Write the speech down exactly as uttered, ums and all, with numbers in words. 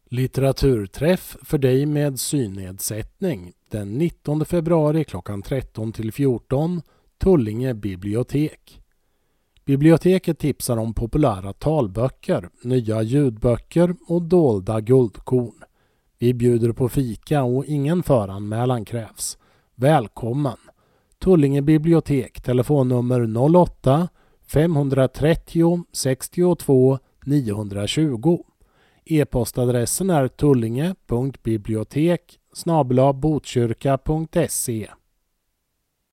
Litteraturträff för dig med synnedsättning den nittonde februari klockan tretton till fjorton, Tullinge bibliotek. Biblioteket tipsar om populära talböcker, nya ljudböcker och dolda guldkorn. Vi bjuder på fika och ingen föranmälan krävs. Välkommen! Tullinge bibliotek, telefonnummer noll åtta fem tre noll sextiotvå niohundratjugo. E-postadressen är tullinge punkt bibliotek snabel-a botkyrka punkt se.